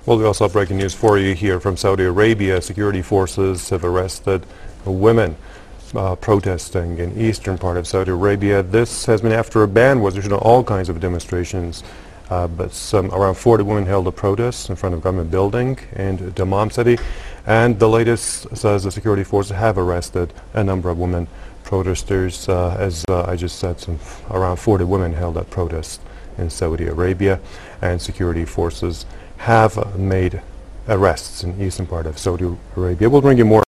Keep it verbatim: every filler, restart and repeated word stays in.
Well, we also have breaking news for you here from Saudi Arabia. Security forces have arrested women uh, protesting in eastern part of Saudi Arabia. This has been after a ban was issued on all kinds of demonstrations. Uh, but some around forty women held a protest in front of a government building in Dammam city. And the latest says the security forces have arrested a number of women protesters. Uh, as uh, I just said, some around forty women held that protest in Saudi Arabia, and security forces have uh, made arrests in the eastern part of Saudi Arabia. We'll bring you more